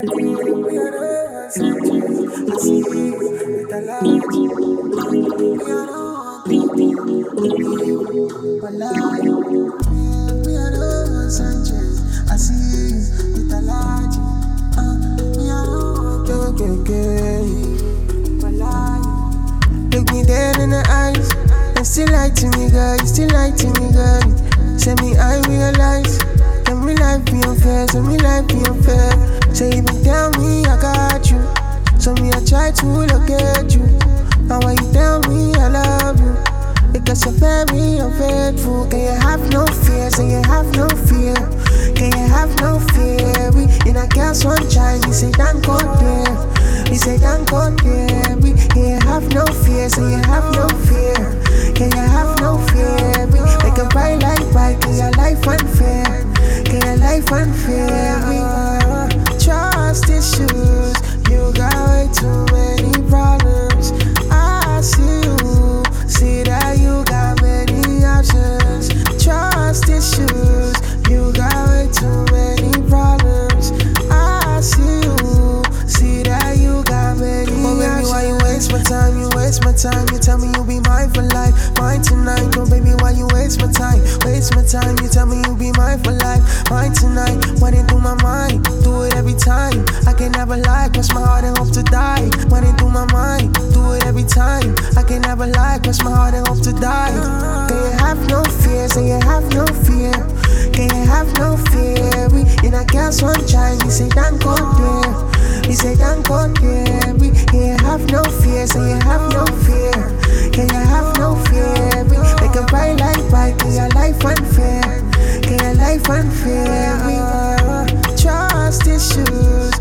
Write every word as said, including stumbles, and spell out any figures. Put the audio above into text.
We are the sunshine. I see with the light. We are the light. We are the sunshine. I see with the light. We are the light. Look me dead in the eyes. And still lie to me, girl. You still lie to me, girl. Say me, I realize. Let me life be unfair. Let me life be unfair. Say you been tell me I got you. So me, I try to look at you. Now why you tell me I love you? Because you're very unfaithful. Can you have no fear? Say you have no fear. Can you have no fear? We in a gas one child. You say don't go there. You say don't go there. We can you have no fear? Say you have no fear. Can you have no fear? We make a bright like bike. Can your life unfair? Can your life unfair? We uh, trust issues. You got way too many problems. I see you. See that you got many options. Trust issues. You got way too many problems. I see you. See that you got many oh, baby, options. Why you waste my time? You waste my time. You tell me you'll be mine for life. Mine tonight. Oh baby, why you waste my time? Waste my time. You tell me you'll be mine for life. Mine tonight. Running through my mind. Do it every time. I can never lie. Cross my heart and hope to die. Running through my mind. Do it every time. I can never lie. Cross my heart and hope to die. Can you have no fear? Say you have no fear. Can you have no fear? We in a gas one child. You say don't go there. You say don't go there. We can you have no fear? Say you have no fear. Can you have no fear? We make a bright like bike. Can your life unfair? Can your life unfair? We uh, trust issues.